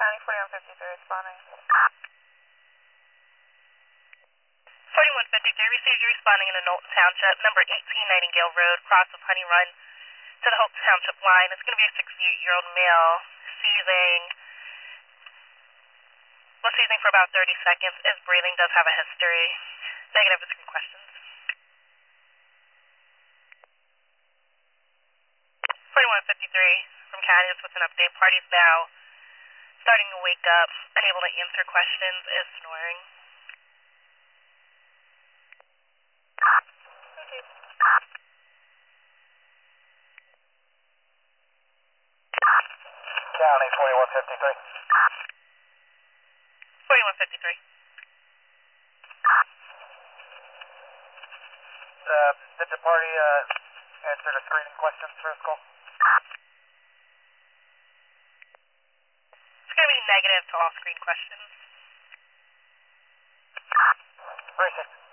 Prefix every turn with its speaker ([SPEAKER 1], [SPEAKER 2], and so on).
[SPEAKER 1] County 4153 responding.
[SPEAKER 2] 4153 received you responding in the Knowlton Township, number 18 Nightingale Road, cross of Honey Run to the Hope Township line. It's going to be a 68-year-old male, seizing for about 30 seconds. His breathing does have a history. Negative with some questions. 4153 from Caddies with an update. Party's now starting to wake up, unable to answer questions, is snoring.
[SPEAKER 3] County 4153.
[SPEAKER 2] 4153.
[SPEAKER 3] Did the party answer the screening questions for his call?
[SPEAKER 2] It's going to be negative to all screen questions.
[SPEAKER 3] Appreciate it.